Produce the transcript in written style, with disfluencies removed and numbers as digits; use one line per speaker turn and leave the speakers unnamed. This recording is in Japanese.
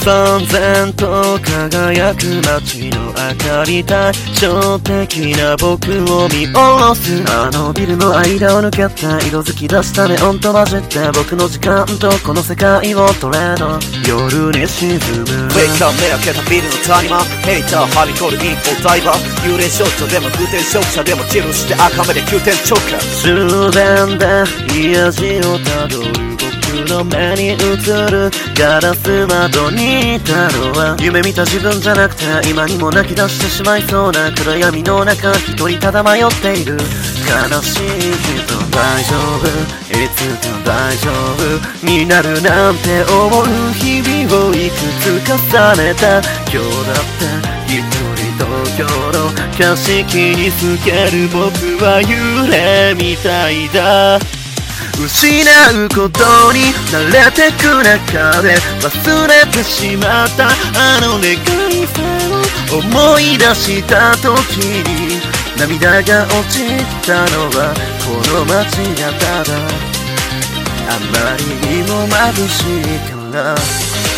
燦然と輝く街の明かり対照的な僕を見下ろす。あのビルの間を抜けて色づき出したネオンと混じって僕の時間とこの世界をトレード。夜に沈む
Wake up 目開けたビルの谷間ヘイターはびこるインフォダイバー幽霊少女でも空転職者でもチルして赤目で急転直下。
終電で癒しをたどる僕の目に映るガラス窓にいたのは夢見た自分じゃなくて今にも泣き出してしまいそうな暗闇の中一人ただ迷っている悲しいけど大丈夫いつか大丈夫になるなんて思う日々をいくつ重ねた今日だって一人東京の景色に透ける僕は幽霊みたいだ。失うことに慣れてく中で忘れてしまったあの願いさを思い出した時に涙が落ちたのはこの街がただあまりにも眩しいから